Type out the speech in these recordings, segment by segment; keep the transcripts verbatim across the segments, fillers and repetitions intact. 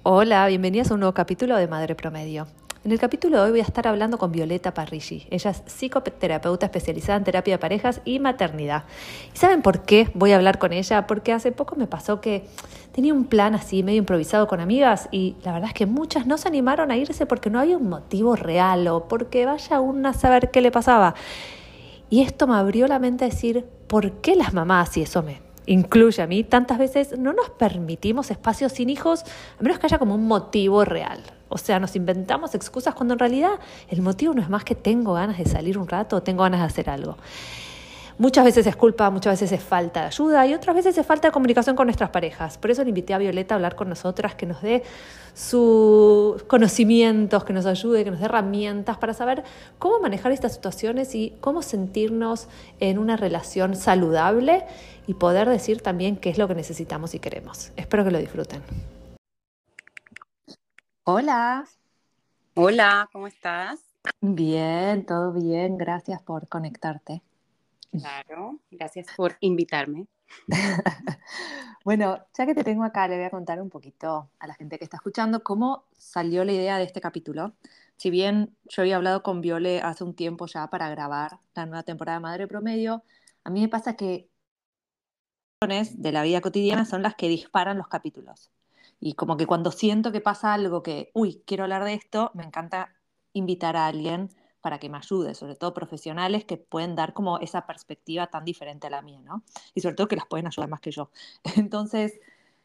Hola, bienvenidos a un nuevo capítulo de Madre Promedio. En el capítulo de hoy voy a estar hablando con Violeta Parrilli. Ella es psicoterapeuta especializada en terapia de parejas y maternidad. ¿Y saben por qué voy a hablar con ella? Porque hace poco me pasó que tenía un plan así medio improvisado con amigas y la verdad es que muchas no se animaron a irse porque no había un motivo real o porque vaya una a saber qué le pasaba. Y esto me abrió la mente a decir, ¿por qué las mamás, y eso me incluye a mí, tantas veces no nos permitimos espacios sin hijos, a menos que haya como un motivo real? O sea, nos inventamos excusas cuando en realidad el motivo no es más que tengo ganas de salir un rato o tengo ganas de hacer algo. Muchas veces es culpa, muchas veces es falta de ayuda y otras veces es falta de comunicación con nuestras parejas. Por eso le invité a Violeta a hablar con nosotras, que nos dé sus conocimientos, que nos ayude, que nos dé herramientas para saber cómo manejar estas situaciones y cómo sentirnos en una relación saludable y poder decir también qué es lo que necesitamos y queremos. Espero que lo disfruten. Hola. Hola, ¿cómo estás? Bien, todo bien. Gracias por conectarte. Claro, gracias por invitarme. Bueno, ya que te tengo acá, le voy a contar un poquito a la gente que está escuchando cómo salió la idea de este capítulo. Si bien yo había hablado con Viole hace un tiempo ya para grabar la nueva temporada de Madre Promedio, a mí me pasa que las de la vida cotidiana son las que disparan los capítulos. Y como que cuando siento que pasa algo que, uy, quiero hablar de esto, me encanta invitar a alguien para que me ayude, sobre todo profesionales que pueden dar como esa perspectiva tan diferente a la mía, ¿no? Y sobre todo que las pueden ayudar más que yo. Entonces,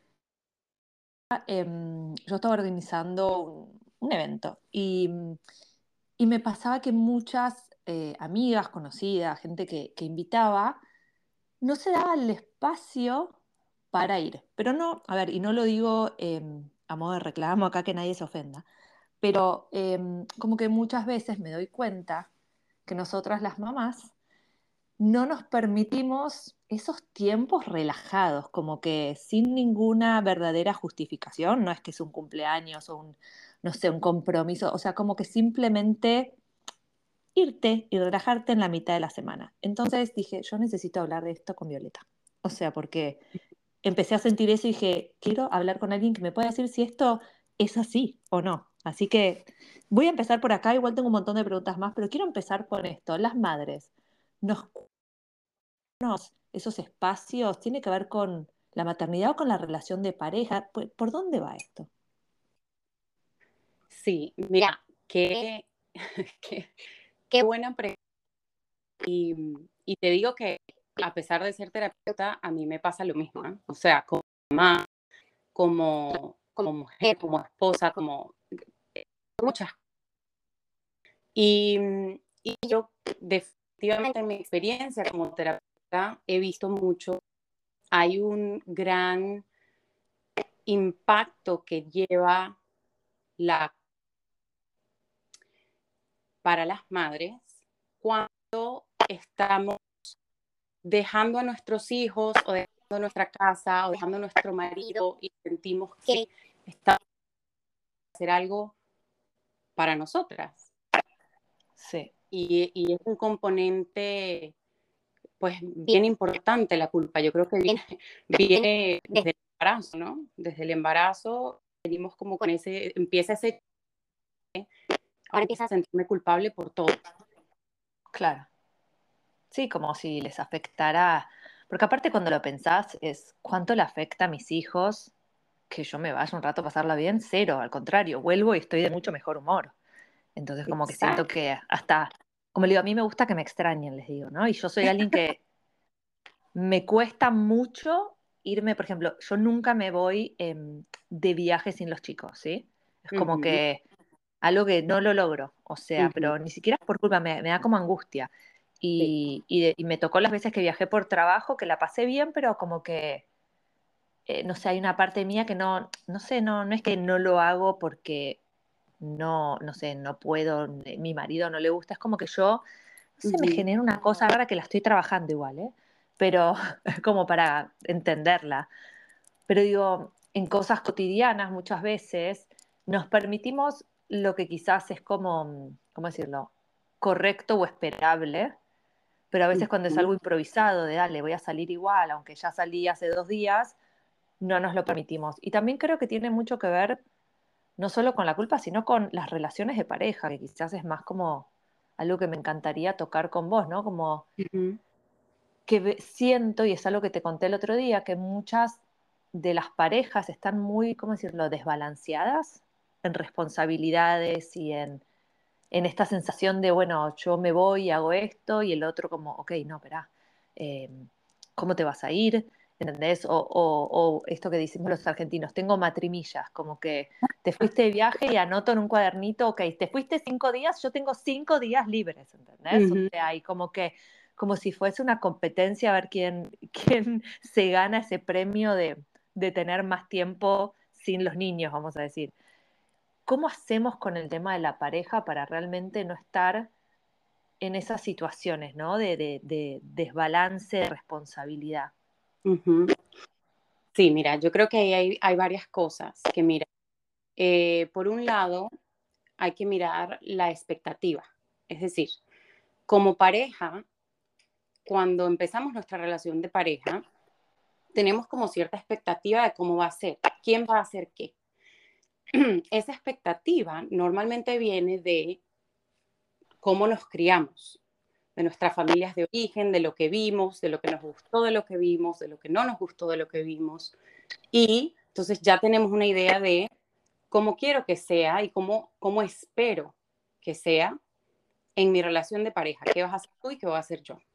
eh, yo estaba organizando un, un evento y, y, me pasaba que muchas eh, amigas, conocidas, gente que, que invitaba, no se daba el espacio para ir. Pero no, a ver, y no lo digo eh, a modo de reclamo acá que nadie se ofenda, pero eh, como que muchas veces me doy cuenta que nosotras las mamás no nos permitimos esos tiempos relajados, como que sin ninguna verdadera justificación, no es que es un cumpleaños o un, no sé, un compromiso, o sea, como que simplemente irte y relajarte en la mitad de la semana. Entonces dije, yo necesito hablar de esto con Violeta. O sea, porque empecé a sentir eso y dije, quiero hablar con alguien que me pueda decir si esto es así o no. Así que voy a empezar por acá, igual tengo un montón de preguntas más, pero quiero empezar con esto. Las madres, ¿nos esos espacios? ¿Tiene que ver con la maternidad o con la relación de pareja? ¿Por, por dónde va esto? Sí, mira, qué, qué, qué buena pregunta. Y, y te digo que a pesar de ser terapeuta, a mí me pasa lo mismo, ¿eh? O sea, como mamá, como, como mujer, como esposa, como muchas. Y, y yo definitivamente en mi experiencia como terapeuta he visto mucho, hay un gran impacto que lleva la para las madres cuando estamos dejando a nuestros hijos o dejando nuestra casa o dejando a nuestro marido y sentimos que estamos haciendo hacer algo para nosotras. Sí. Y, y es un componente pues bien importante la culpa. Yo creo que viene, viene desde el embarazo, ¿no? Desde el embarazo venimos como con ese, empieza ese, ahora empieza a sentirme culpable por todo. Claro. Sí, como si les afectara, porque aparte cuando lo pensás es cuánto le afecta a mis hijos que yo me vaya un rato a pasarla bien, cero, al contrario, vuelvo y estoy de mucho mejor humor. Entonces como que siento Exacto. que hasta, como le digo, a mí me gusta que me extrañen, les digo, ¿no? Y yo soy alguien que me cuesta mucho irme, por ejemplo, yo nunca me voy eh, de viaje sin los chicos, ¿sí? Es como Uh-huh, que algo que no lo logro, o sea, uh-huh, pero ni siquiera es por culpa, me, me da como angustia. sí. Y, y, de- y me tocó las veces que viajé por trabajo, que la pasé bien, pero como que, eh, no sé, hay una parte mía que no, no sé, no, no es que no lo hago porque no, no sé, no puedo, eh, mi marido no le gusta, es como que yo, no sé, me Uh-huh. genera una cosa rara que la estoy trabajando igual, ¿eh? Pero como para entenderla. Pero digo, en cosas cotidianas muchas veces nos permitimos lo que quizás es como, ¿cómo decirlo? Correcto o esperable, pero a veces cuando es Uh-huh. algo improvisado, de dale, voy a salir igual, aunque ya salí hace dos días, no nos lo permitimos. Y también creo que tiene mucho que ver no solo con la culpa, sino con las relaciones de pareja, que quizás es más como algo que me encantaría tocar con vos, ¿no? Como Ujú, que ve- siento, y es algo que te conté el otro día, que muchas de las parejas están muy, ¿cómo decirlo?, desbalanceadas en responsabilidades y en, en esta sensación de, bueno, yo me voy y hago esto, y el otro como, ok, no, espera, eh, ¿cómo te vas a ir? ¿Entendés? O, o, o esto que decimos los argentinos, tengo matrimillas, como que te fuiste de viaje y anoto en un cuadernito, ok, te fuiste cinco días, yo tengo cinco días libres, ¿entendés? O ujú, sea, y como que, como si fuese una competencia a ver quién, quién se gana ese premio de, de tener más tiempo sin los niños, vamos a decir. ¿Cómo hacemos con el tema de la pareja para realmente no estar en esas situaciones, ¿no? De, de, de desbalance de responsabilidad. ujú. Sí, mira, yo creo que ahí hay, hay varias cosas que mira. Eh, por un lado, hay que mirar la expectativa. Es decir, como pareja, cuando empezamos nuestra relación de pareja, tenemos como cierta expectativa de cómo va a ser, quién va a hacer qué. Esa expectativa normalmente viene de cómo nos criamos, de nuestras familias de origen, de lo que vimos, de lo que nos gustó de lo que vimos, de lo que no nos gustó de lo que vimos. Y entonces ya tenemos una idea de cómo quiero que sea y cómo, cómo espero que sea en mi relación de pareja. ¿Qué vas a hacer tú y qué voy a hacer yo?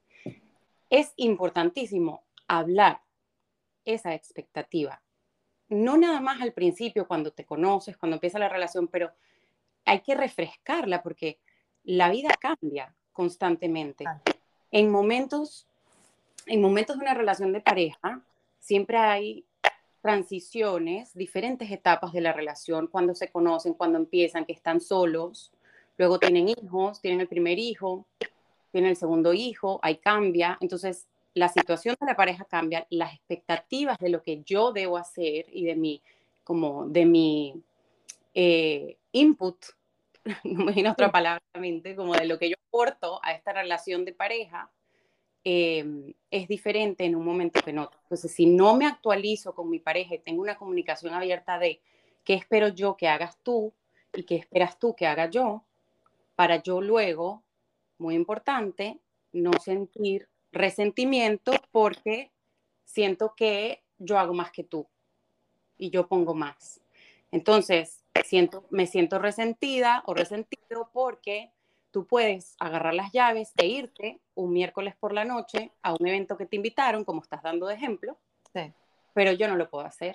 Es importantísimo hablar esa expectativa. No nada más al principio, cuando te conoces, cuando empieza la relación, pero hay que refrescarla porque la vida cambia constantemente. Ah, En momentos, en momentos de una relación de pareja, siempre hay transiciones, diferentes etapas de la relación, cuando se conocen, cuando empiezan, que están solos, luego tienen hijos, tienen el primer hijo, tienen el segundo hijo, ahí cambia. Entonces, la situación de la pareja cambia, las expectativas de lo que yo debo hacer y de mi, como de mi eh, input, no me viene otra sí. palabra a la mente, como de lo que yo aporto a esta relación de pareja, eh, es diferente en un momento que en otro. Entonces, si no me actualizo con mi pareja y tengo una comunicación abierta de qué espero yo que hagas tú y qué esperas tú que haga yo, para yo luego, muy importante, no sentir resentimiento porque siento que yo hago más que tú y yo pongo más. Entonces, siento, me siento resentida o resentido porque tú puedes agarrar las llaves e irte un miércoles por la noche a un evento que te invitaron, como estás dando de ejemplo, Sí, pero yo no lo puedo hacer.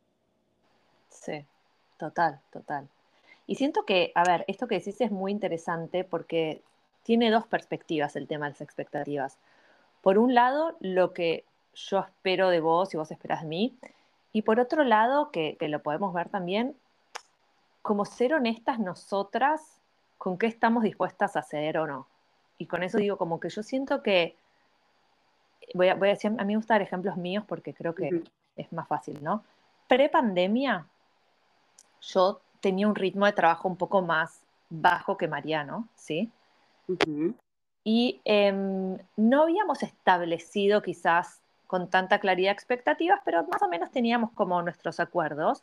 sí, total, total. Y siento que, a ver, esto que decís es muy interesante porque tiene dos perspectivas el tema de las expectativas. Por un lado, lo que yo espero de vos y vos esperás de mí, y por otro lado, que, que lo podemos ver también, como ser honestas nosotras con qué estamos dispuestas a ceder o no. Y con eso digo, como que yo siento que, voy a, voy a decir, a mí me gustan dar ejemplos míos porque creo que Ujú, es más fácil, ¿no? Pre-pandemia, yo tenía un ritmo de trabajo un poco más bajo que Mariano, ¿sí? ujú, Y em, no habíamos establecido quizás con tanta claridad expectativas, pero más o menos teníamos como nuestros acuerdos.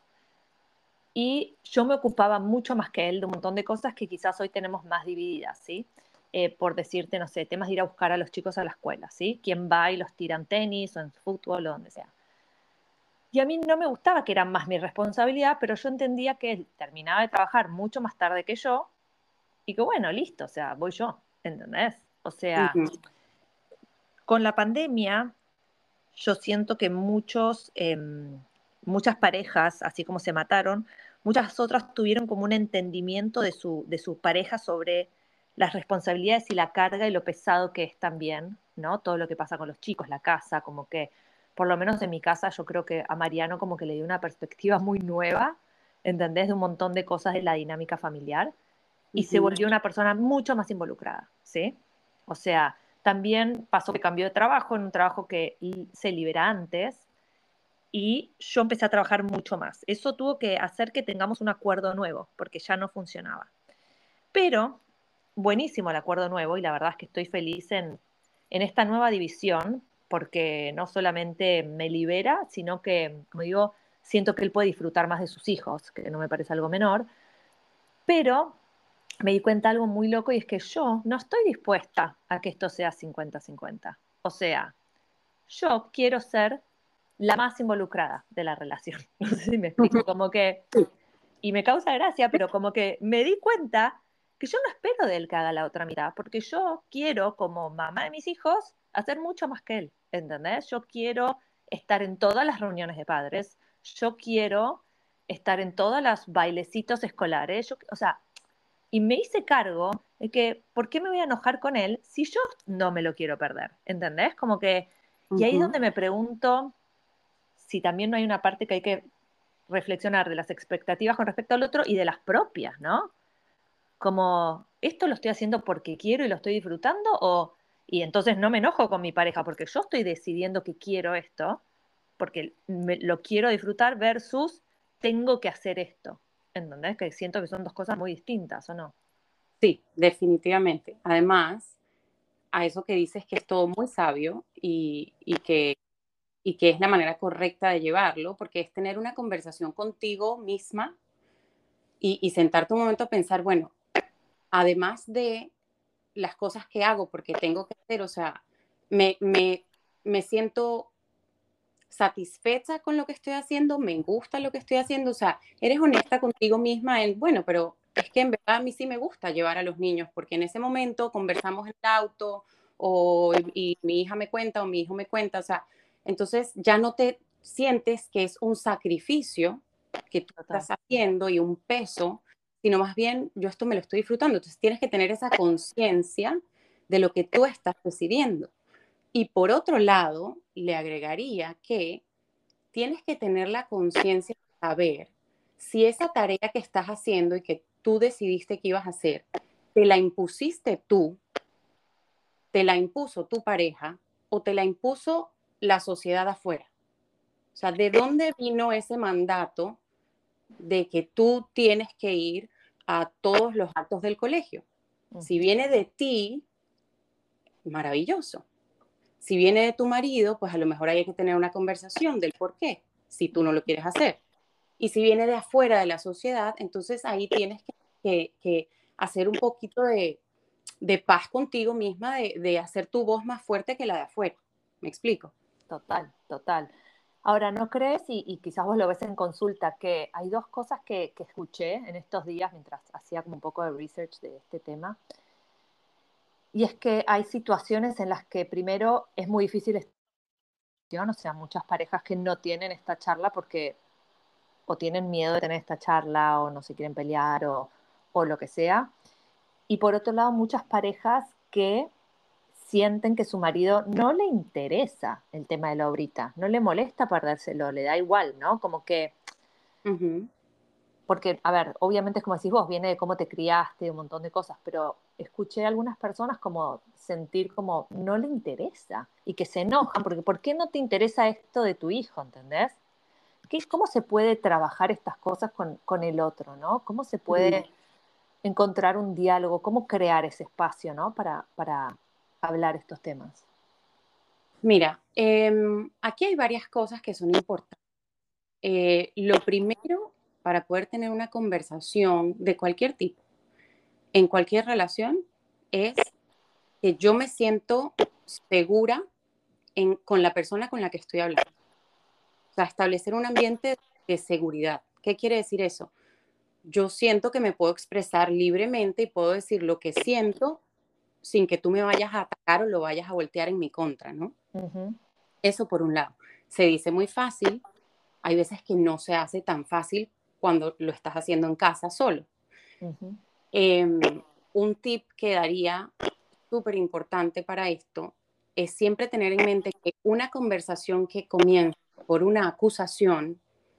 Y yo me ocupaba mucho más que él de un montón de cosas que quizás hoy tenemos más divididas, ¿sí? Eh, por decirte, no sé, temas de ir a buscar a los chicos a la escuela, ¿sí? Quién va y los tira en tenis o en fútbol o donde sea. Y a mí no me gustaba que era más mi responsabilidad, pero yo entendía que él terminaba de trabajar mucho más tarde que yo y que bueno, listo, o sea, voy yo, ¿entendés? O sea, ujú, con la pandemia yo siento que muchos, eh, muchas parejas, así como se mataron, muchas otras tuvieron como un entendimiento de su, de su pareja sobre las responsabilidades y la carga y lo pesado que es también, ¿no? Todo lo que pasa con los chicos, la casa, como que, por lo menos en mi casa, yo creo que a Mariano como que le dio una perspectiva muy nueva, ¿entendés? De un montón de cosas de la dinámica familiar y se ujú, volvió una persona mucho más involucrada, ¿sí? O sea, también pasó que cambió de trabajo en un trabajo que se libera antes y yo empecé a trabajar mucho más. Eso tuvo que hacer que tengamos un acuerdo nuevo, porque ya no funcionaba. Pero, buenísimo el acuerdo nuevo y la verdad es que estoy feliz en, en esta nueva división, porque no solamente me libera, sino que, como digo, siento que él puede disfrutar más de sus hijos, que no me parece algo menor, pero me di cuenta de algo muy loco y es que yo no estoy dispuesta a que esto sea cincuenta cincuenta. O sea, yo quiero ser la más involucrada de la relación. No sé si me explico, como que, y me causa gracia, pero como que me di cuenta que yo no espero de él que haga la otra mitad, porque yo quiero, como mamá de mis hijos, hacer mucho más que él, ¿entendés? Yo quiero estar en todas las reuniones de padres, yo quiero estar en todos los bailecitos escolares, yo, o sea, y me hice cargo de que, ¿por qué me voy a enojar con él si yo no me lo quiero perder? ¿Entendés? Como que, y ahí es Ujú. donde me pregunto si también no hay una parte que hay que reflexionar de las expectativas con respecto al otro y de las propias, ¿no? Como, ¿esto lo estoy haciendo porque quiero y lo estoy disfrutando? O, y entonces no me enojo con mi pareja porque yo estoy decidiendo que quiero esto, porque me- lo quiero disfrutar versus tengo que hacer esto. ¿Entendés? Que siento que son dos cosas muy distintas, ¿o no? Sí, definitivamente. Además, a eso que dices que es todo muy sabio y, y que, y que es la manera correcta de llevarlo, porque es tener una conversación contigo misma y, y sentarte un momento a pensar, bueno, además de las cosas que hago porque tengo que hacer, o sea, me, me, me siento satisfecha con lo que estoy haciendo, me gusta lo que estoy haciendo, o sea, eres honesta contigo misma en, bueno, pero es que en verdad a mí sí me gusta llevar a los niños, porque en ese momento conversamos en el auto o y mi hija me cuenta o mi hijo me cuenta, o sea, entonces ya no te sientes que es un sacrificio que tú Total. estás haciendo y un peso, sino más bien yo esto me lo estoy disfrutando, entonces tienes que tener esa conciencia de lo que tú estás decidiendo. Y por otro lado, le agregaría que tienes que tener la conciencia de saber si esa tarea que estás haciendo y que tú decidiste que ibas a hacer, te la impusiste tú, te la impuso tu pareja o te la impuso la sociedad afuera. O sea, ¿de dónde vino ese mandato de que tú tienes que ir a todos los actos del colegio? Si Ujú. viene de ti, maravilloso. Si viene de tu marido, pues a lo mejor hay que tener una conversación del por qué, si tú no lo quieres hacer. Y si viene de afuera de la sociedad, entonces ahí tienes que, que, que hacer un poquito de, de paz contigo misma, de, de, hacer tu voz más fuerte que la de afuera. ¿Me explico? Total, total. Ahora, ¿no crees, y, y quizás vos lo ves en consulta, que hay dos cosas que, que escuché en estos días mientras hacía como un poco de research de este tema? Y es que hay situaciones en las que primero es muy difícil, o sea, muchas parejas que no tienen esta charla porque o tienen miedo de tener esta charla o no se quieren pelear o, o lo que sea. Y por otro lado, muchas parejas que sienten que su marido no le interesa el tema de la obrita, no le molesta perdérselo, le da igual, ¿no? Como que, Uh -huh. porque, a ver, obviamente es como decís vos, viene de cómo te criaste, un montón de cosas, pero escuché a algunas personas como sentir como no le interesa y que se enojan, porque ¿por qué no te interesa esto de tu hijo, ¿entendés? ¿Qué, ¿Cómo se puede trabajar estas cosas con, con el otro, ¿no? ¿Cómo se Uh -huh. puede encontrar un diálogo, cómo crear ese espacio, ¿no? Para, para hablar estos temas. Mira, eh, aquí hay varias cosas que son importantes. Eh, lo primero, para poder tener una conversación de cualquier tipo, en cualquier relación, es que yo me siento segura en, con la persona con la que estoy hablando. O sea, establecer un ambiente de seguridad. ¿Qué quiere decir eso? Yo siento que me puedo expresar libremente y puedo decir lo que siento sin que tú me vayas a atacar o lo vayas a voltear en mi contra, ¿no? Uh-huh. Eso por un lado. Se dice muy fácil, hay veces que no se hace tan fácil cuando lo estás haciendo en casa solo. Uh-huh. Eh, un tip que daría súper importante para esto es siempre tener en mente que una conversación que comienza por una acusación,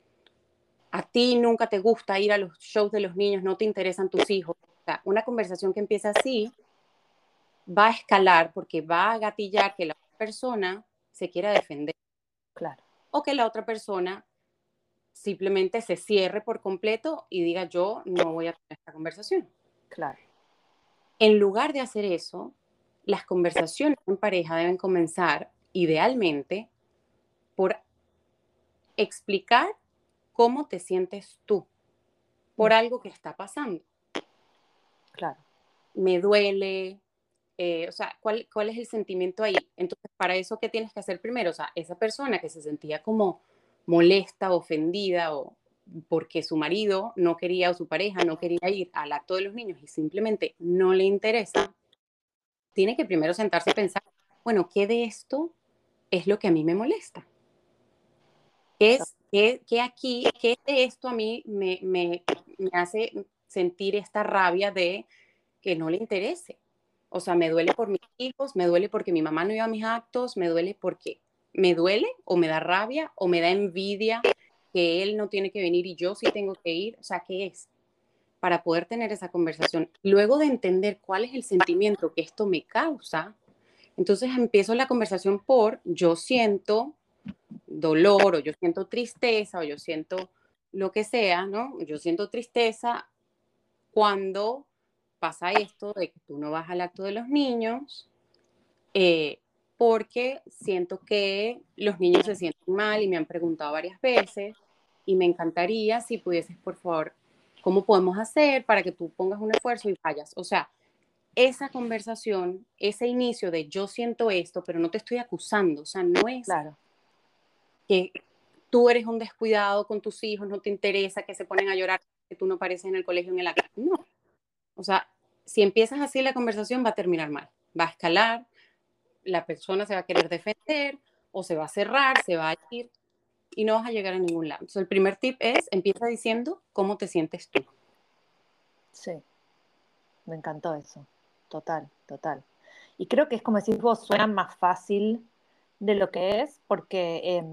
a ti nunca te gusta ir a los shows de los niños, no te interesan tus hijos, o sea, una conversación que empieza así va a escalar porque va a gatillar que la otra persona se quiera defender Claro, o que la otra persona simplemente se cierre por completo y diga yo no voy a tener esta conversación. claro. En lugar de hacer eso, las conversaciones en pareja deben comenzar idealmente por explicar ¿cómo te sientes tú por algo que está pasando? Claro. Me duele, eh, o sea, ¿cuál, ¿cuál es el sentimiento ahí? Entonces, para eso, ¿qué tienes que hacer primero? O sea, esa persona que se sentía como molesta, ofendida, o porque su marido no quería o su pareja no quería ir al acto de los niños y simplemente no le interesa, tiene que primero sentarse a pensar, bueno, ¿qué de esto es lo que a mí me molesta? ¿Qué es, qué, qué aquí, qué de esto a mí me, me, me hace sentir esta rabia de que no le interese? O sea, me duele por mis hijos, me duele porque mi mamá no iba a mis actos, me duele porque me duele o me da rabia o me da envidia que él no tiene que venir y yo sí tengo que ir. O sea, ¿qué es? Para poder tener esa conversación. Luego de entender cuál es el sentimiento que esto me causa, entonces empiezo la conversación por yo siento dolor o yo siento tristeza o yo siento lo que sea, ¿no? Yo siento tristeza cuando pasa esto de que tú no vas al acto de los niños, eh, porque siento que los niños se sienten mal y me han preguntado varias veces y me encantaría si pudieses, por favor, ¿cómo podemos hacer para que tú pongas un esfuerzo y vayas? O sea, esa conversación, ese inicio de yo siento esto, pero no te estoy acusando, o sea, no es Claro. que tú eres un descuidado con tus hijos, no te interesa que se ponen a llorar, que tú no apareces en el colegio en el acto. No, o sea, si empiezas así la conversación va a terminar mal, va a escalar, la persona se va a querer defender o se va a cerrar, se va a ir y no vas a llegar a ningún lado. Entonces, el primer tip es, empieza diciendo cómo te sientes tú. Sí, me encantó eso. Total, total. Y creo que es como decís vos, suena más fácil de lo que es, porque eh,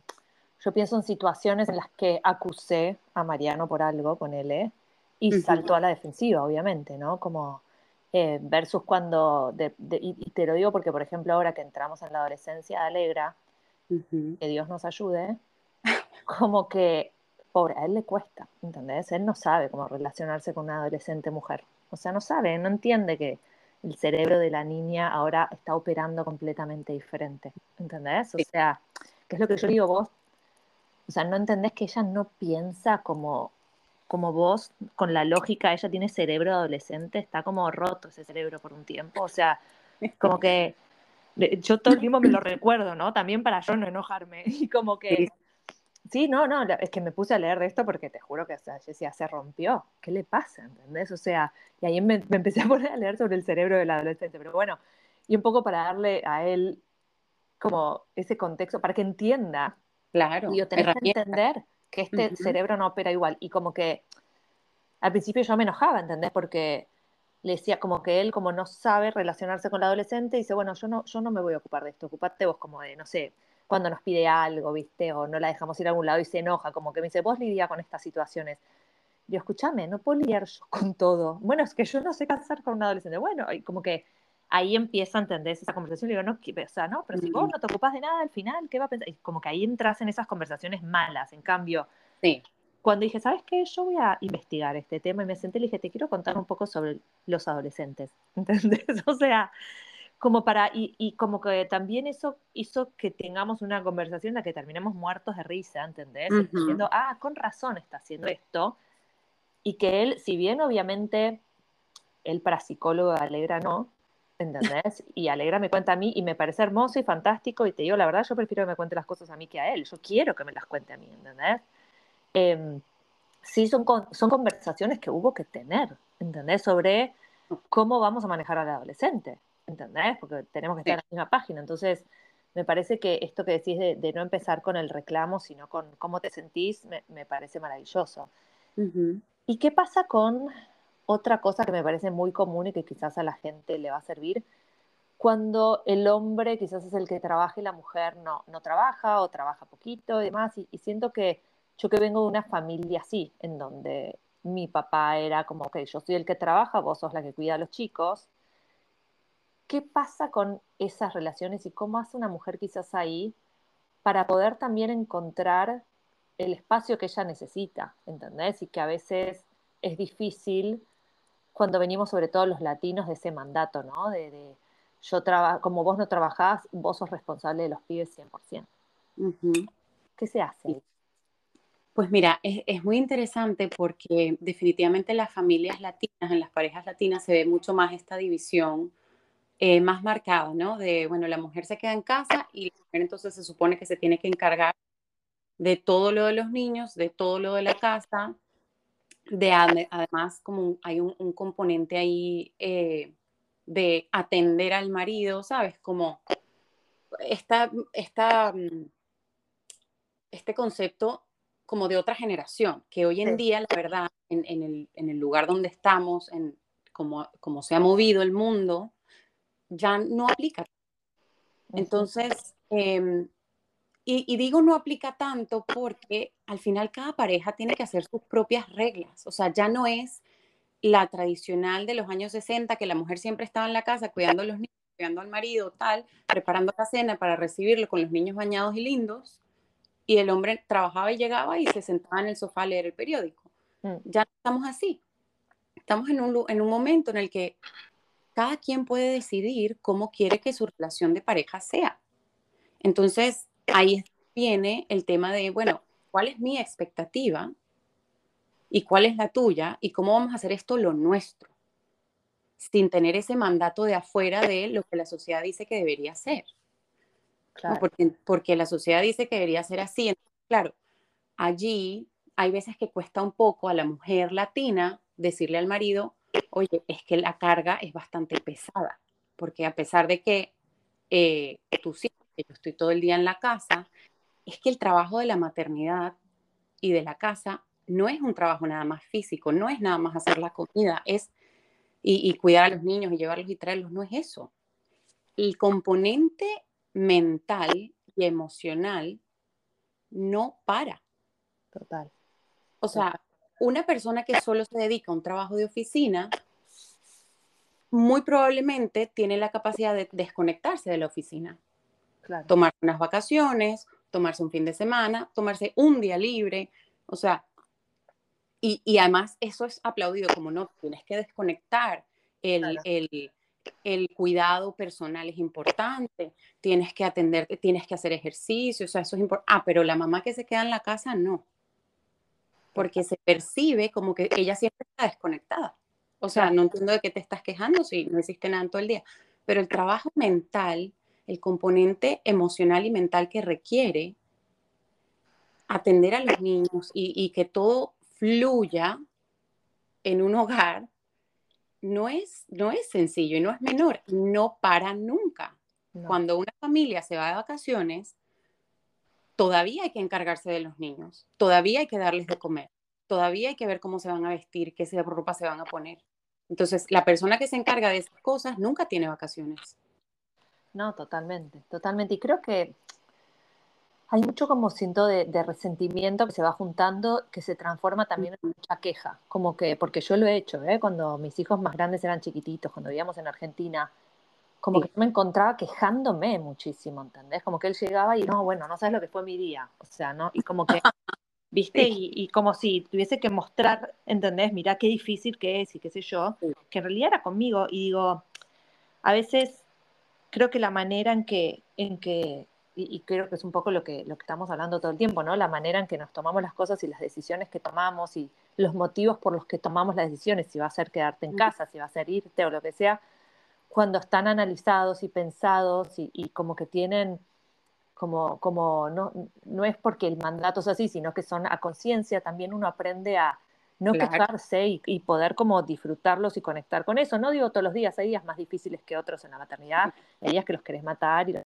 yo pienso en situaciones en las que acusé a Mariano por algo, ponele, y Uh -huh, saltó a la defensiva, obviamente, ¿no? Como eh, versus cuando, de, de, y, y te lo digo porque, por ejemplo, ahora que entramos en la adolescencia de Alegra, uh -huh. que Dios nos ayude, como que, pobre, a él le cuesta, ¿entendés? Él no sabe cómo relacionarse con una adolescente mujer. O sea, no sabe, no entiende que el cerebro de la niña ahora está operando completamente diferente, ¿entendés? O Sí, sea, ¿qué es lo que yo digo vos? O sea, no entendés que ella no piensa como, como vos, con la lógica, ella tiene cerebro de adolescente, está como roto ese cerebro por un tiempo. O sea, como que yo todo el tiempo me lo recuerdo, ¿no? También para yo no enojarme. Y como sí, que sí, no, no, es que me puse a leer de esto porque te juro que, o sea, Jessie se rompió. ¿Qué le pasa? ¿Entendés? O sea, y ahí me, me empecé a poner a leer sobre el cerebro del adolescente. Pero bueno, y un poco para darle a él como ese contexto, para que entienda, claro, digo, tenés que herramienta. entender que Uh este -huh, cerebro no opera igual. Y como que al principio yo me enojaba, ¿entendés? Porque le decía como que él, como no sabe relacionarse con la adolescente, dice, bueno, yo no, yo no me voy a ocupar de esto, ocupate vos como de, no sé, cuando nos pide algo, ¿viste? O no la dejamos ir a algún lado y se enoja, como que me dice, vos lidia con estas situaciones. Yo, escúchame, no puedo lidiar yo con todo. Bueno, es que yo no sé casar con un adolescente. Bueno, y como que ahí empieza, ¿entendés? Esa conversación. Le digo, no, o sea, no, pero si vos uh no te ocupás de nada al final, ¿qué va a pensar? Y como que ahí entras en esas conversaciones malas. En cambio, sí, cuando dije, ¿sabes qué? Yo voy a investigar este tema y me senté y le dije, te quiero contar un poco sobre los adolescentes, ¿entendés? O sea, como para, y, y como que también eso hizo que tengamos una conversación en la que terminemos muertos de risa, ¿entendés? uh -huh, Diciendo, ah, con razón está haciendo esto, y que él, si bien obviamente él para psicólogo Alegra no, ¿entendés? Y Alegra me cuenta a mí y me parece hermoso y fantástico, y te digo la verdad, yo prefiero que me cuente las cosas a mí que a él, yo quiero que me las cuente a mí, ¿entendés? Eh, sí son, con, son conversaciones que hubo que tener, ¿entendés? Sobre cómo vamos a manejar al adolescente, ¿entendés? Porque tenemos que estar sí, en la misma página. Entonces, me parece que esto que decís de, de no empezar con el reclamo, sino con cómo te sentís, me, me parece maravilloso. uh -huh, ¿Y qué pasa con otra cosa que me parece muy común y que quizás a la gente le va a servir? Cuando el hombre quizás es el que trabaja y la mujer no, no trabaja o trabaja poquito y demás. Y, y siento que yo que vengo de una familia así, en donde mi papá era como que yo soy el que trabaja, vos sos la que cuida a los chicos. ¿Qué pasa con esas relaciones y cómo hace una mujer quizás ahí para poder también encontrar el espacio que ella necesita, ¿entendés? Y que a veces es difícil cuando venimos sobre todo los latinos de ese mandato, ¿no? De, de yo trabajo, como vos no trabajás, vos sos responsable de los pibes cien por ciento. uh -huh. ¿Qué se hace ahí? Pues mira, es, es muy interesante porque definitivamente en las familias latinas, en las parejas latinas, se ve mucho más esta división eh, más marcada, ¿no? De, bueno, la mujer se queda en casa y la mujer entonces se supone que se tiene que encargar de todo lo de los niños, de todo lo de la casa, de ade- además como un- hay un, un componente ahí eh, de atender al marido, ¿sabes? Como esta, esta, mm, este concepto como de otra generación, que hoy en Sí. día, la verdad, en, en el, en el lugar donde estamos, en como, como se ha movido el mundo, ya no aplica. Ujú. Entonces, eh, y, y digo no aplica tanto porque al final cada pareja tiene que hacer sus propias reglas. O sea, ya no es la tradicional de los años sesenta que la mujer siempre estaba en la casa cuidando a los niños, cuidando al marido, tal, preparando la cena para recibirlo con los niños bañados y lindos, y el hombre trabajaba y llegaba y se sentaba en el sofá a leer el periódico. Mm. Ya no estamos así. Estamos en un, lu- en un momento en el que cada quien puede decidir cómo quiere que su relación de pareja sea. Entonces, ahí viene el tema de, bueno, ¿cuál es mi expectativa y cuál es la tuya y cómo vamos a hacer esto lo nuestro, sin tener ese mandato de afuera de lo que la sociedad dice que debería ser? ¿No? Claro. Porque, porque la sociedad dice que debería ser así. Entonces, claro, allí hay veces que cuesta un poco a la mujer latina decirle al marido, oye, es que la carga es bastante pesada, porque a pesar de que eh, tú sí, que yo estoy todo el día en la casa, es que el trabajo de la maternidad y de la casa no es un trabajo nada más físico, no es nada más hacer la comida, es y, y cuidar a los niños y llevarlos y traerlos, no es eso. El componente mental y emocional no para. Total, O total. sea, una persona que solo se dedica a un trabajo de oficina, muy probablemente tiene la capacidad de desconectarse de la oficina, Claro. tomarse unas vacaciones, tomarse un fin de semana, tomarse un día libre, o sea, y, y además eso es aplaudido, como no, tienes que desconectar, el, Claro. el, el cuidado personal es importante, tienes que atenderte, tienes que hacer ejercicio, o sea, eso es importante. Ah, pero la mamá que se queda en la casa, no, Total. porque se percibe como que ella siempre está desconectada. O sea, Claro. no entiendo de qué te estás quejando si no hiciste nada en todo el día. Pero el trabajo mental, el componente emocional y mental que requiere atender a los niños y, y que todo fluya en un hogar, no es, no es sencillo y no es menor. No para nunca. No. Cuando una familia se va de vacaciones, todavía hay que encargarse de los niños, todavía hay que darles de comer, todavía hay que ver cómo se van a vestir, qué ropa se van a poner. Entonces, la persona que se encarga de esas cosas nunca tiene vacaciones. No, totalmente, totalmente. Y creo que hay mucho como siento de, de resentimiento que se va juntando, que se transforma también en mucha queja. Como que, porque yo lo he hecho, ¿eh? Cuando mis hijos más grandes eran chiquititos, cuando vivíamos en Argentina, como que Sí. yo me encontraba quejándome muchísimo, ¿entendés? Como que él llegaba y no, bueno, no sabes lo que fue mi día. O sea, ¿no? Y como que, ¿viste? Sí, Y, y como si tuviese que mostrar, ¿entendés? Mirá qué difícil que es y qué sé yo, sí, que en realidad era conmigo. Y digo, a veces creo que la manera en que, en que y, y creo que es un poco lo que, lo que estamos hablando todo el tiempo, ¿no? La manera en que nos tomamos las cosas y las decisiones que tomamos y los motivos por los que tomamos las decisiones, si va a ser quedarte en casa, si va a ser irte o lo que sea, cuando están analizados y pensados y, y como que tienen, como, como no, no es porque el mandato es así, sino que son a conciencia, también uno aprende a no claro. quejarse y, y poder como disfrutarlos y conectar con eso. No digo todos los días, hay días más difíciles que otros en la maternidad, hay días que los querés matar, y,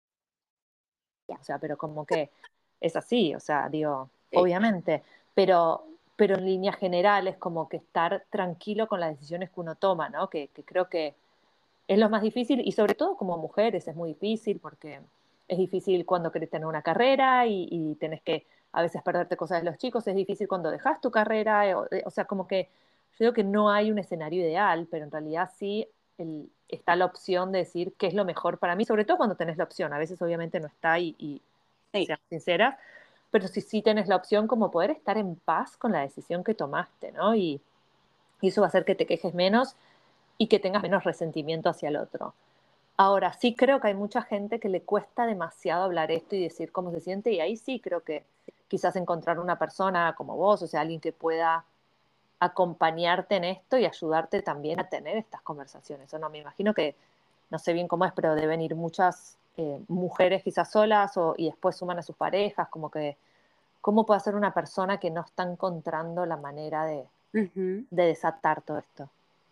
o sea, pero como que es así, o sea, digo, Sí, obviamente, pero, pero en líneas generales como que estar tranquilo con las decisiones que uno toma, ¿no? Que, que creo que es lo más difícil y sobre todo como mujeres es muy difícil porque es difícil cuando querés tener una carrera y, y tenés que a veces perderte cosas de los chicos, es difícil cuando dejas tu carrera, eh, o, eh, o sea, como que yo creo que no hay un escenario ideal, pero en realidad sí el, está la opción de decir qué es lo mejor para mí, sobre todo cuando tenés la opción, a veces obviamente no está y, y sí, seamos sinceras, pero sí, sí tenés la opción como poder estar en paz con la decisión que tomaste, ¿no? Y, y eso va a hacer que te quejes menos y que tengas menos resentimiento hacia el otro. Ahora, sí creo que hay mucha gente que le cuesta demasiado hablar esto y decir cómo se siente, y ahí sí creo que quizás encontrar una persona como vos, o sea, alguien que pueda acompañarte en esto y ayudarte también a tener estas conversaciones. O no, me imagino que, no sé bien cómo es, pero deben ir muchas eh, mujeres quizás solas o, y después suman a sus parejas, como que, ¿cómo puede ser una persona que no está encontrando la manera de, Ujú. de desatar todo esto?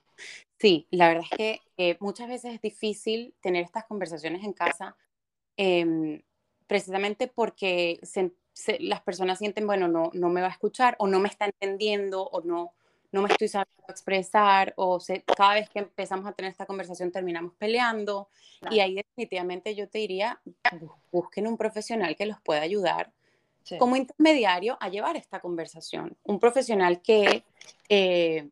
Sí, la verdad es que eh, muchas veces es difícil tener estas conversaciones en casa, em, precisamente porque se- se- las personas sienten, bueno, no, no me va a escuchar o no me está entendiendo o no, no me estoy sabiendo expresar o se- cada vez que empezamos a tener esta conversación terminamos peleando y Claro. ahí definitivamente yo te diría, bus- busquen un profesional que los pueda ayudar Sí. como intermediario a llevar esta conversación. Un profesional que, eh,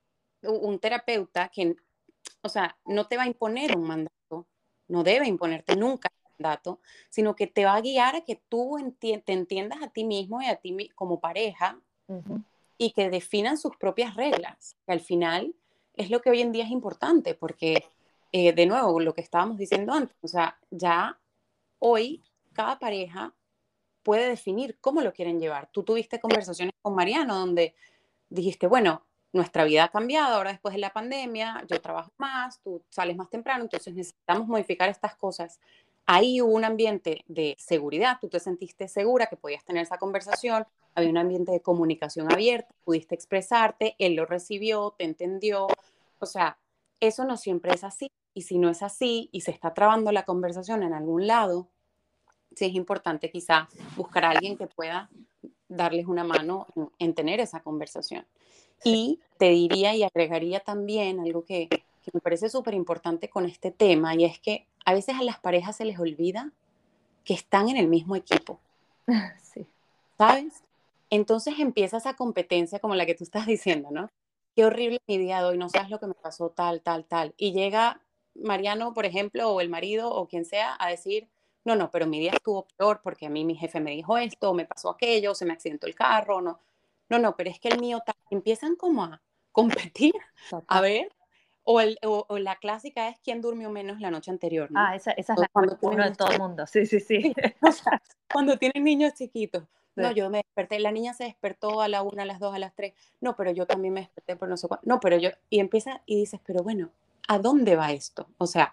un terapeuta que, o sea, no te va a imponer un mandato, no debe imponerte nunca un mandato, sino que te va a guiar a que tú enti te entiendas a ti mismo y a ti mi como pareja Ujú. y que definan sus propias reglas, que al final es lo que hoy en día es importante, porque, eh, de nuevo, lo que estábamos diciendo antes, o sea, ya hoy cada pareja puede definir cómo lo quieren llevar. Tú tuviste conversaciones con Mariano donde dijiste, bueno, nuestra vida ha cambiado ahora después de la pandemia, yo trabajo más, tú sales más temprano, entonces necesitamos modificar estas cosas. Ahí hubo un ambiente de seguridad, tú te sentiste segura que podías tener esa conversación, había un ambiente de comunicación abierta, pudiste expresarte, él lo recibió, te entendió, o sea, eso no siempre es así. Y si no es así y se está trabando la conversación en algún lado, sí es importante quizá buscar a alguien que pueda darles una mano en, en tener esa conversación. Sí. Y te diría y agregaría también algo que, que me parece súper importante con este tema, y es que a veces a las parejas se les olvida que están en el mismo equipo, Sí. ¿sabes? Entonces empieza esa competencia como la que tú estás diciendo, ¿no? Qué horrible mi día de hoy, no sabes lo que me pasó, tal, tal, tal. Y llega Mariano, por ejemplo, o el marido, o quien sea, a decir, no, no, pero mi día estuvo peor porque a mí mi jefe me dijo esto, me pasó aquello, se me accidentó el carro, no. No, no, pero es que el mío tal. Empiezan como a competir, a Total. ver, o, el, o, o la clásica es quién durmió menos la noche anterior, ¿no? Ah, esa, esa es la Entonces, número cuando tienen uno de niños todo el mundo. Sí, sí, sí. Sí, o sea, cuando tienen niños chiquitos. No, Sí. yo me desperté, la niña se despertó a la una, a las dos, a las tres. No, pero yo también me desperté por no sé cuánto. No, pero yo, y empieza y dices, pero bueno, ¿a dónde va esto? O sea,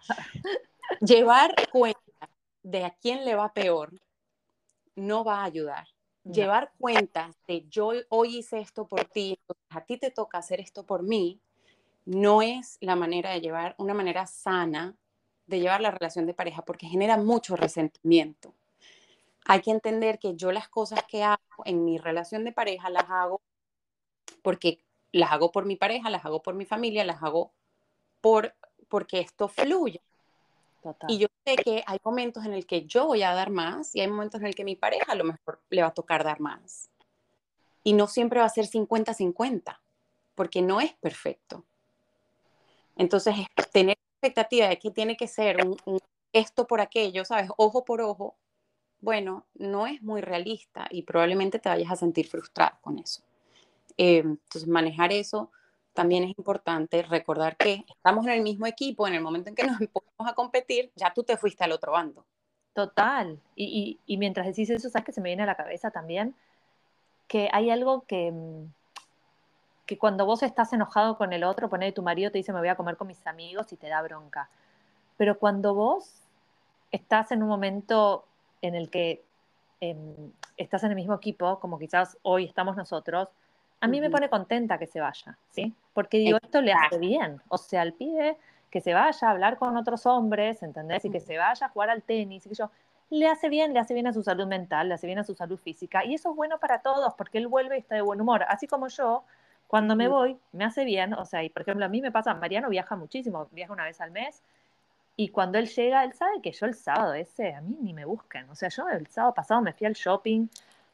llevar cuenta de a quién le va peor no va a ayudar. No, Llevar cuenta de yo hoy hice esto por ti, entonces a ti te toca hacer esto por mí, no es la manera de llevar, una manera sana de llevar la relación de pareja, porque genera mucho resentimiento. Hay que entender que yo las cosas que hago en mi relación de pareja las hago porque las hago por mi pareja, las hago por mi familia, las hago por porque esto fluye. total. Y yo sé que hay momentos en el que yo voy a dar más y hay momentos en el que mi pareja a lo mejor le va a tocar dar más. Y no siempre va a ser cincuenta cincuenta, porque no es perfecto. Entonces, es tener expectativa de que tiene que ser un, un esto por aquello, ¿sabes? Ojo por ojo, bueno, no es muy realista y probablemente te vayas a sentir frustrado con eso. Eh, entonces, manejar eso también es importante, recordar que estamos en el mismo equipo, en el momento en que nos ponemos a competir, ya tú te fuiste al otro bando. Total. Y, y, y mientras decís eso, ¿sabes que se me viene a la cabeza también? Que hay algo que, mm, que cuando vos estás enojado con el otro, ponele tu marido te dice me voy a comer con mis amigos y te da bronca. Pero cuando vos estás en un momento en el que eh, estás en el mismo equipo, como quizás hoy estamos nosotros, a mí me Ujú. pone contenta que se vaya, ¿sí? Porque digo, esto le hace Exacto, bien. O sea, al pibe que se vaya a hablar con otros hombres, ¿entendés? Y que se vaya a jugar al tenis, y que yo, le hace bien, le hace bien a su salud mental, le hace bien a su salud física. Y eso es bueno para todos, porque él vuelve y está de buen humor. Así como yo, cuando me ujú, voy, me hace bien. O sea, y por ejemplo, a mí me pasa, Mariano viaja muchísimo, viaja una vez al mes, y cuando él llega, él sabe que yo el sábado ese, a mí ni me busquen. O sea, yo el sábado pasado me fui al shopping,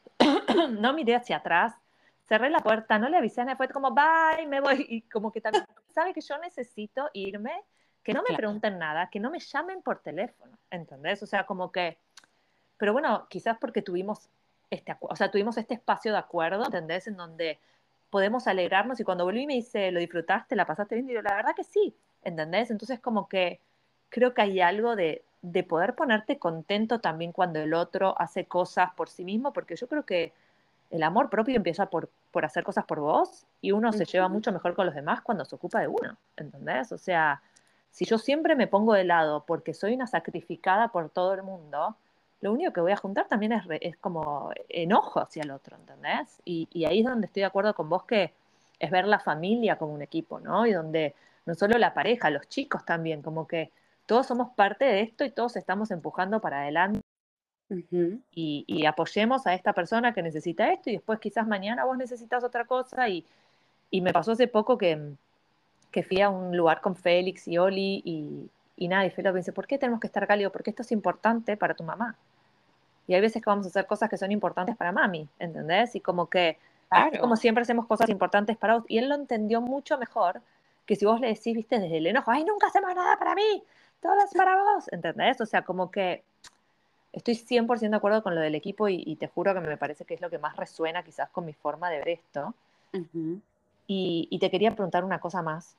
no miré hacia atrás, cerré la puerta, no le avisé a nadie, fue como, bye, me voy. Y como que también sabe que yo necesito irme, que no me claro, pregunten nada, que no me llamen por teléfono, ¿entendés? O sea, como que, pero bueno, quizás porque tuvimos este, acu- o sea, tuvimos este espacio de acuerdo, ¿entendés? En donde podemos alegrarnos y cuando volví me dice, ¿lo disfrutaste? ¿La pasaste bien? Y yo, la verdad que sí, ¿entendés? Entonces como que creo que hay algo de, de poder ponerte contento también cuando el otro hace cosas por sí mismo, porque yo creo que el amor propio empieza por, por hacer cosas por vos y uno se lleva Ujú. mucho mejor con los demás cuando se ocupa de uno, ¿entendés? O sea, si yo siempre me pongo de lado porque soy una sacrificada por todo el mundo, lo único que voy a juntar también es, re- es como enojo hacia el otro, ¿entendés? Y, y ahí es donde estoy de acuerdo con vos que es ver la familia como un equipo, ¿no? Y donde no solo la pareja, los chicos también, como que todos somos parte de esto y todos estamos empujando para adelante Ujú. y, y apoyemos a esta persona que necesita esto y después quizás mañana vos necesitas otra cosa y, y me pasó hace poco que, que fui a un lugar con Félix y Oli y, y nada, y Félix me dice, ¿por qué tenemos que estar acá? Le digo, porque esto es importante para tu mamá. Y hay veces que vamos a hacer cosas que son importantes para mami, ¿entendés? Y como que, así como Claro, siempre hacemos cosas importantes para vos, y él lo entendió mucho mejor que si vos le decís, viste, desde el enojo, ay, nunca hacemos nada para mí, todo es para vos, ¿entendés? O sea, como que estoy cien por ciento de acuerdo con lo del equipo y, y te juro que me parece que es lo que más resuena quizás con mi forma de ver esto. ujú. Y, y te quería preguntar una cosa más,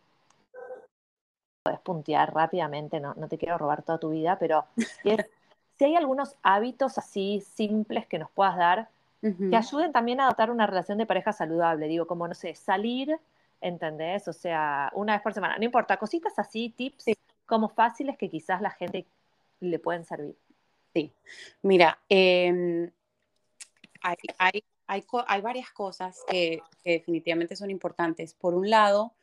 puedes puntear rápidamente, no, no te quiero robar toda tu vida, pero y es, si hay algunos hábitos así simples que nos puedas dar que Ujú. ayuden también a adoptar una relación de pareja saludable, digo, como, no sé, salir, ¿entendés? O sea, una vez por semana, no importa, cositas así, Sí, tips como fáciles que quizás la gente le pueden servir. sí. Mira, em, hay, hay, hay, co- hay varias cosas que, que definitivamente son importantes. Por un lado,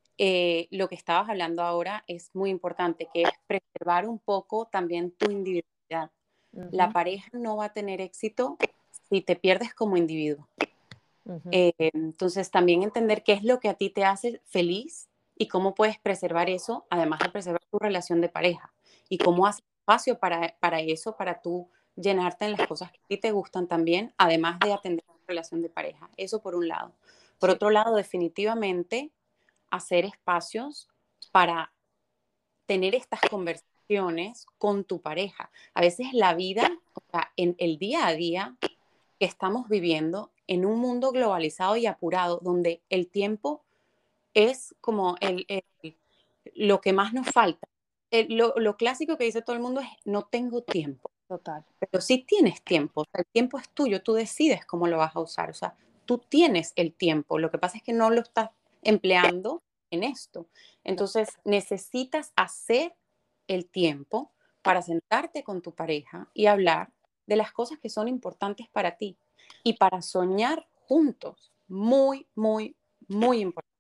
eh, lo que estabas hablando ahora es muy importante, que es preservar un poco también tu individualidad. La Ujú, pareja no va a tener éxito si te pierdes como individuo. ujú, Eh, entonces, también entender qué es lo que a ti te hace feliz y cómo puedes preservar eso, además de preservar tu relación de pareja. Y cómo haces espacio para, para eso, para tú llenarte en las cosas que a ti te gustan también, además de atender tu relación de pareja. Eso por un lado. Por sí, otro lado, definitivamente hacer espacios para tener estas conversaciones con tu pareja. A veces la vida, o sea, en el día a día que estamos viviendo, en un mundo globalizado y apurado, donde el tiempo es como el, el- lo que más nos falta. El- lo, lo clásico que dice todo el mundo es, no tengo tiempo, total. pero sí tienes tiempo, o sea, el tiempo es tuyo, tú decides cómo lo vas a usar, o sea, tú tienes el tiempo, lo que pasa es que no lo estás empleando en esto. Entonces, necesitas hacer el tiempo para sentarte con tu pareja y hablar de las cosas que son importantes para ti y para soñar juntos. Muy, muy, muy importante.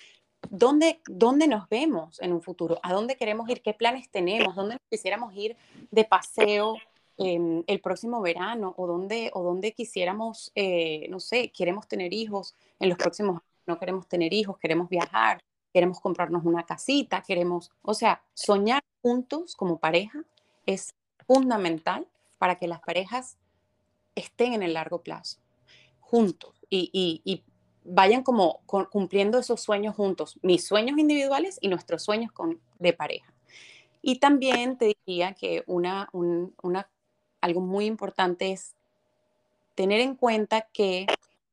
¿Dónde, dónde nos vemos en un futuro? ¿A dónde queremos ir? ¿Qué planes tenemos? ¿Dónde nos quisiéramos ir de paseo eh, el próximo verano? ¿O dónde, o dónde quisiéramos, eh, no sé, queremos tener hijos en los próximos años? No queremos tener hijos, queremos viajar, queremos comprarnos una casita, queremos, o sea, soñar juntos como pareja es fundamental para que las parejas estén en el largo plazo, juntos y, y, y vayan como cumpliendo esos sueños juntos, mis sueños individuales y nuestros sueños con, de pareja. Y también te diría que una, un, una, algo muy importante es tener en cuenta que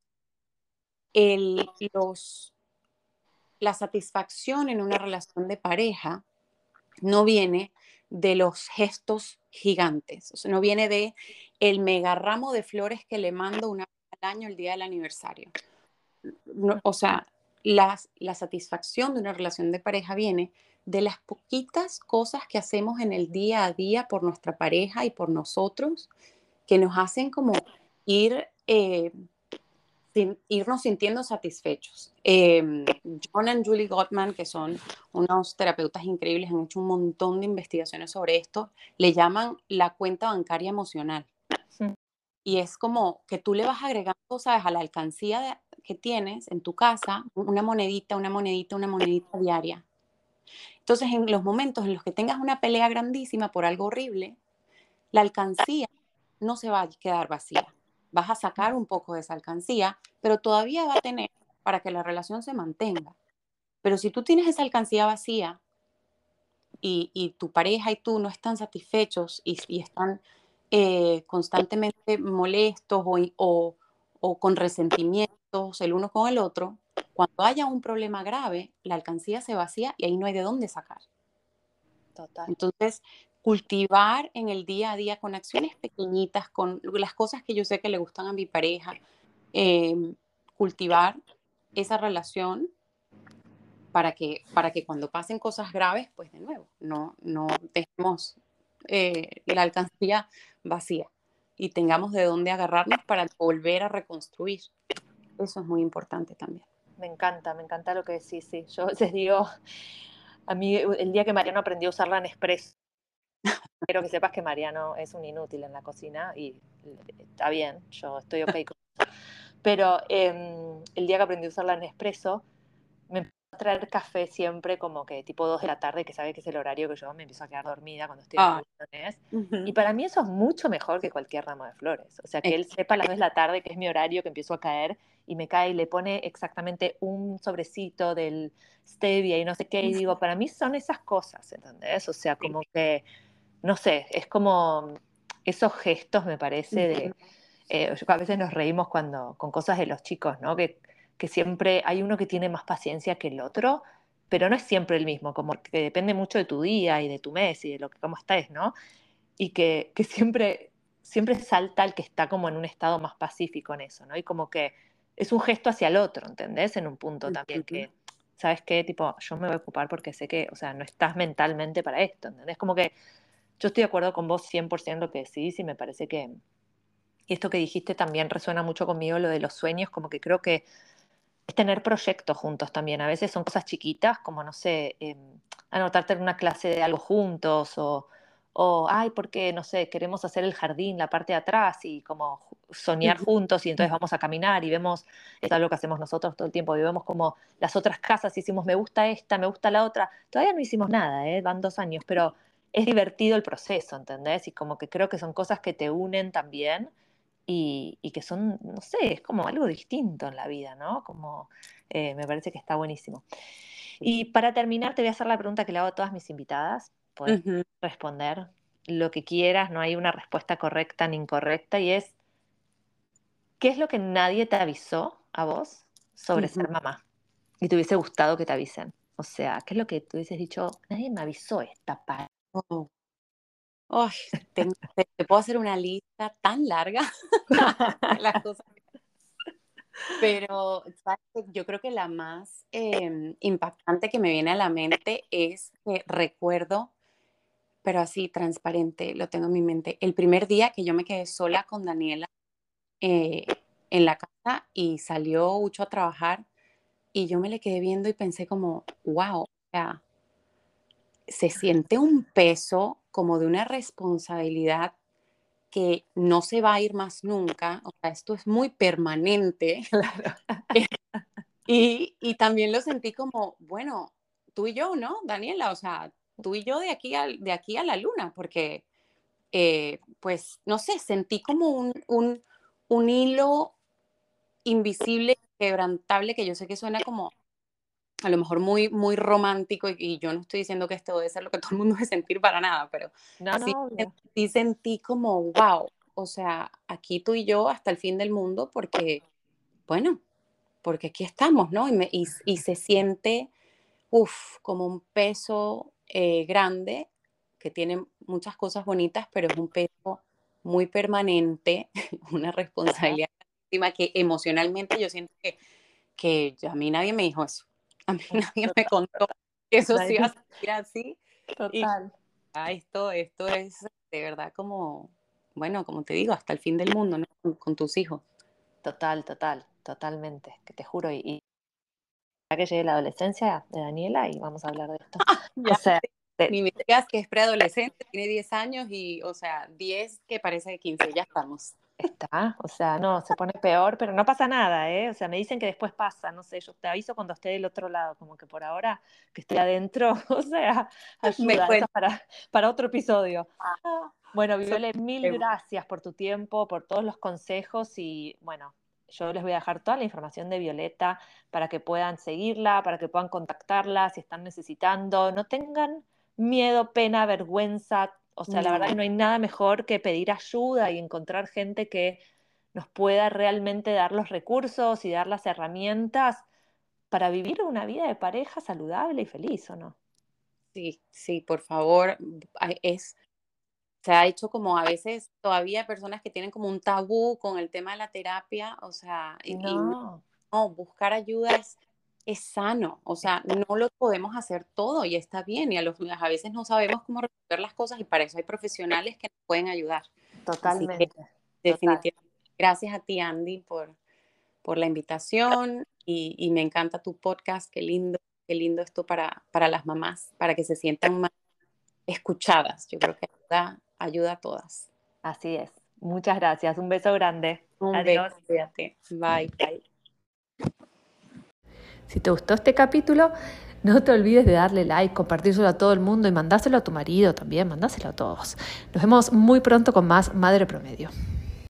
el, los, la satisfacción en una relación de pareja no viene de los gestos gigantes, o sea, no viene de el mega ramo de flores que le mando una vez al año el día del aniversario. No, o sea, las, la satisfacción de una relación de pareja viene de las poquitas cosas que hacemos en el día a día por nuestra pareja y por nosotros, que nos hacen como ir, eh, sin, irnos sintiendo satisfechos. Eh, John and Julie Gottman, que son unos terapeutas increíbles, han hecho un montón de investigaciones sobre esto, le llaman la cuenta bancaria emocional. Mm, Y es como que tú le vas agregando, ¿sabes? A la alcancía de- que tienes en tu casa, una monedita, una monedita, una monedita diaria. Entonces, en los momentos en los que tengas una pelea grandísima por algo horrible, la alcancía no se va a quedar vacía. Vas a sacar un poco de esa alcancía, pero todavía va a tener para que la relación se mantenga. Pero si tú tienes esa alcancía vacía y, y tu pareja y tú no están satisfechos y, y están eh, constantemente molestos o, o, o con resentimientos el uno con el otro, cuando haya un problema grave, la alcancía se vacía y ahí no hay de dónde sacar. total. Entonces, cultivar en el día a día con acciones pequeñitas, con las cosas que yo sé que le gustan a mi pareja, eh, cultivar esa relación para que, para que cuando pasen cosas graves, pues de nuevo, no, no dejemos eh, la alcancía vacía y tengamos de dónde agarrarnos para volver a reconstruir. Eso es muy importante también. Me encanta, me encanta lo que decís, sí. Yo a veces digo, a mí el día que Mariano aprendió a usar la Nespresso, quiero que sepas que Mariano es un inútil en la cocina y está bien, yo estoy ok con eso. Pero eh, el día que aprendí a usar la Nespresso, me empezó a traer café siempre como que tipo dos de la tarde, que sabe que es el horario que yo me empiezo a quedar dormida cuando estoy de Ah, vacaciones. Y uh-huh. para mí eso es mucho mejor que cualquier ramo de flores. O sea, que él sepa a las dos de la tarde que es mi horario, que empiezo a caer y me cae y le pone exactamente un sobrecito del stevia y no sé qué. Y digo, para mí son esas cosas, ¿entendés? O sea, como que, no sé, es como esos gestos, me parece, de... Eh, a veces nos reímos cuando, con cosas de los chicos, ¿no? Que, que siempre hay uno que tiene más paciencia que el otro, pero no es siempre el mismo, como que depende mucho de tu día y de tu mes y de lo que cómo estés, ¿no? Y que, que siempre, siempre salta el que está como en un estado más pacífico en eso, ¿no? Y como que es un gesto hacia el otro, ¿entendés? En un punto también Uh-huh. que, ¿sabes qué? Tipo, yo me voy a ocupar porque sé que, o sea, no estás mentalmente para esto, ¿entendés? Como que yo estoy de acuerdo con vos cien por ciento lo que decís y me parece que, y esto que dijiste también resuena mucho conmigo, lo de los sueños, como que creo que es tener proyectos juntos también. A veces son cosas chiquitas, como, no sé, eh, anotarte en una clase de algo juntos o, o, ay, porque, no sé, queremos hacer el jardín, la parte de atrás y como soñar Uh-huh. juntos y entonces vamos a caminar y vemos, es algo que hacemos nosotros todo el tiempo, y vemos como las otras casas y decimos, me gusta esta, me gusta la otra. Todavía no hicimos nada, ¿eh? Van dos años, pero es divertido el proceso, ¿entendés? Y como que creo que son cosas que te unen también y, y que son, no sé, es como algo distinto en la vida, ¿no? Como eh, me parece que está buenísimo. Y para terminar, te voy a hacer la pregunta que le hago a todas mis invitadas. Puedes Uh-huh. responder lo que quieras, no hay una respuesta correcta ni incorrecta, y es, ¿qué es lo que nadie te avisó a vos sobre Uh-huh. ser mamá? Y te hubiese gustado que te avisen. O sea, ¿qué es lo que tú hubieses dicho? Nadie me avisó esta parte. Oh. Ay, tengo- te, te puedo hacer una lista tan larga de las cosas. Pero ¿sabes qué? Yo creo que la más eh, impactante que me viene a la mente es que recuerdo, pero así transparente, lo tengo en mi mente, el primer día que yo me quedé sola con Daniela eh, en la casa y salió Ucho a trabajar y yo me le quedé viendo y pensé como, wow, o sea, se siente un peso como de una responsabilidad que no se va a ir más nunca, o sea, esto es muy permanente. Claro. Y, y también lo sentí como, bueno, tú y yo, ¿no, Daniela? O sea, tú y yo de aquí a, de aquí a la luna, porque, eh, pues, no sé, sentí como un, un, un hilo invisible, quebrantable, que yo sé que suena como a lo mejor muy, muy romántico y, y yo no estoy diciendo que esto debe ser lo que todo el mundo debe sentir para nada, pero No, sí, no, obvio. sí sentí como, wow, o sea, aquí tú y yo hasta el fin del mundo, porque, bueno, porque aquí estamos, ¿no? Y, me, y, y se siente, uff, como un peso eh, grande que tiene muchas cosas bonitas, pero es un peso muy permanente, una responsabilidad grandísima que emocionalmente yo siento que, que a mí nadie me dijo eso. A mí nadie me Total, contó que eso se iba a total. sentir así. Y Total. ah, esto, esto es de verdad como, bueno, como te digo, hasta el fin del mundo, ¿no? Con, con tus hijos. Total, total, totalmente, que te juro, y, y ya que llegue la adolescencia de Daniela y vamos a hablar de esto. O Ya sea, de- ni me digas que es preadolescente, tiene diez años y, o sea, diez que parece de quince, ya estamos. está, o sea, no, se pone peor, pero no pasa nada, ¿eh? O sea, me dicen que después pasa, no sé, yo te aviso cuando esté del otro lado, como que por ahora que estoy adentro, o sea, Me ayuda, eso cuento. es para, para otro episodio. Ah, Bueno, eso Viole, mil seguro. gracias por tu tiempo, por todos los consejos y bueno, yo les voy a dejar toda la información de Violeta para que puedan seguirla, para que puedan contactarla si están necesitando. No tengan miedo, pena, vergüenza. O sea, la verdad No, que no hay nada mejor que pedir ayuda y encontrar gente que nos pueda realmente dar los recursos y dar las herramientas para vivir una vida de pareja saludable y feliz, ¿o no? sí, sí, por favor, es se ha hecho como a veces todavía hay personas que tienen como un tabú con el tema de la terapia, o sea, y, y No, no, buscar ayuda es, es sano, o sea, no lo podemos hacer todo y está bien, y a, los, a veces no sabemos cómo resolver las cosas y para eso hay profesionales que nos pueden ayudar. Así que totalmente, total. definitivamente, gracias a ti, Andy, por, por la invitación y, y me encanta tu podcast, qué lindo, qué lindo esto para, para las mamás, para que se sientan más escuchadas. Yo creo que ayuda, ayuda a todas. Así es. Muchas gracias. Un beso grande. Un beso, Adiós. cuídate. Bye, bye. Si te gustó este capítulo, no te olvides de darle like, compartírselo a todo el mundo y mandáselo a tu marido también, mandáselo a todos. Nos vemos muy pronto con más Madre Promedio.